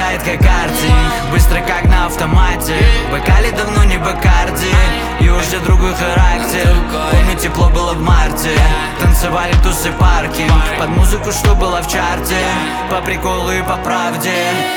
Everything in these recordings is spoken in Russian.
пролетает как картинг, быстро как на автомате. В бокале давно не Бакарди, и уже другой характер. Помню, тепло было в марте, танцевали тусы паркинг, под музыку, что было в чарте, по приколу и по правде.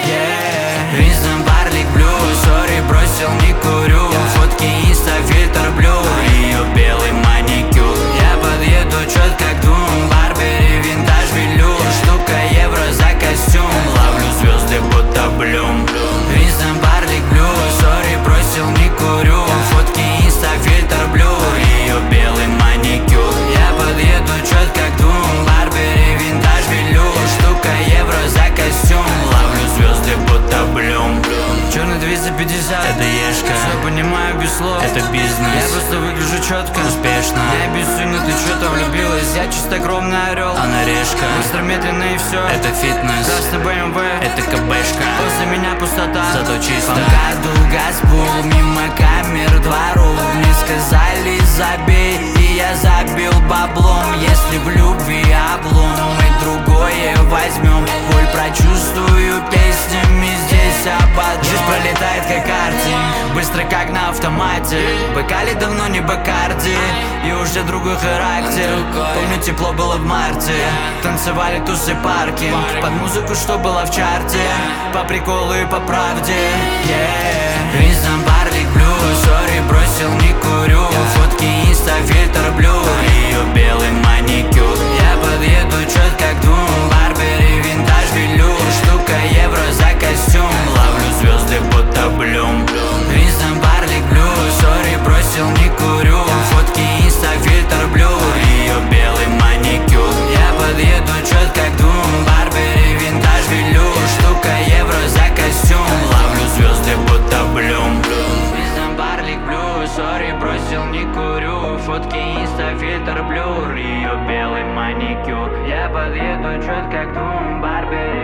Винстон, Барлик, Блю, сори, бросил, не курю. Фотки, инста, фильтр, блю, ее белый маникюр. Я подъеду четко к двум, Барбери, винтаж, велюр. Штука евро за костюм, ловлю звезды будто блюм. Винстон, Барлик, Блю, сори, бросил, не курю. Фотки, инста, фильтр, блю, ее белый маникюр. Я подъеду четко к двум, Барбери, винтаж, велюр. Штука евро за костюм, ловлю звезды будто блюм. Черный 250, это ешка. Все понимаю без слов, это бизнес. Я просто выгляжу четко, успешно. Я обессудно, ты что-то влюбилась. Я чистокровный орел, она решка. Быстро, медленно и все, это фитнес. Красный БМВ, это КБшка. После меня пустота, зато чисто. По МКАДу газбул, мимо камер дворов. Мне сказали забей, и я забил баблом. Если в любви облом, мы другое возьмем. Боль прочувствую песнями здесь ободром. Жизнь пролетает как картинг, быстро как на автомате. В бокале давно не Бакарди, и уже другой характер. Помню, тепло было в марте, танцевали тусы паркинг, под музыку, что было в чарте, по приколу и по правде. Винстон, Барлик, Блю, сори, бросил, не курю. Фотки, инста, фильтр, блю, ее белый маникюр. Я подъеду четко к двум, Барбери, винтаж, велюр. Штука евро за костюм, ловлю звезды будто блюм. Винстон, Барлик, Блю, сори, бросил, не курю. Фотки, инста, фильтр, блю, ее белый маникюр. Я подъеду четко к двум, Барбери, винтаж, велюр. Штука евро за костюм, ловлю звезды будто блюм. Винстон, Барлик, Блю, сори, бросил, не курю. Фотки, инста, фильтр, блюр, ее белый маникюр. Я подъеду четко к двум, Барбери,